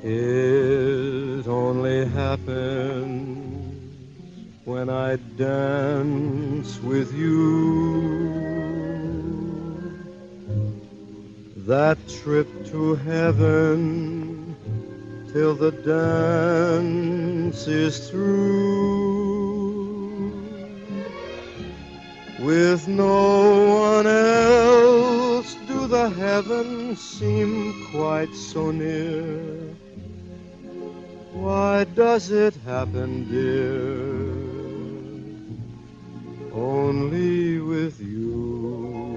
It only happens when I dance with you. That trip to heaven till the dance is through. With no one else do the heavens seem quite so near. Why does it happen, dear, only with you?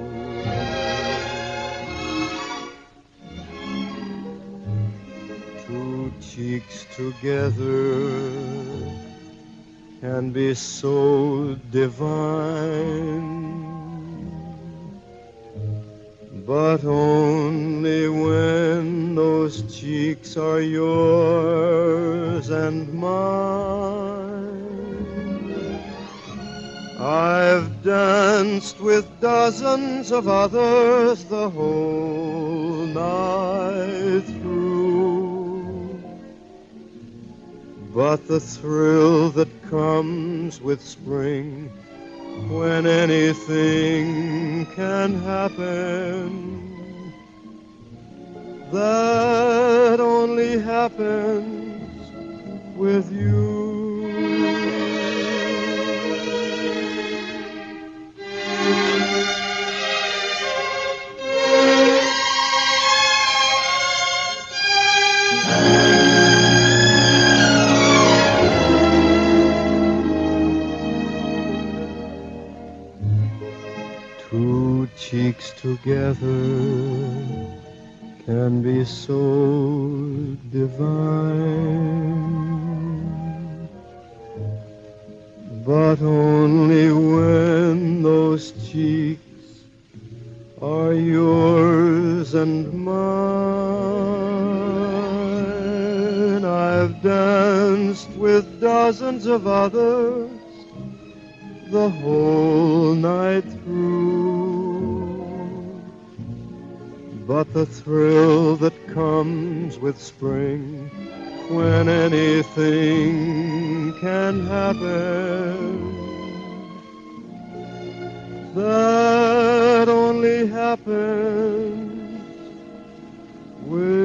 Two cheeks together can be so divine, but only when those cheeks are yours and mine. I've danced with dozens of others the whole night through, but the thrill that comes with spring, when anything can happen, that only happens with you. Two cheeks together can be so divine, but only when those cheeks are yours and mine. I've danced with dozens of others the whole night through, but the thrill that comes with spring, when anything can happen, that only happens with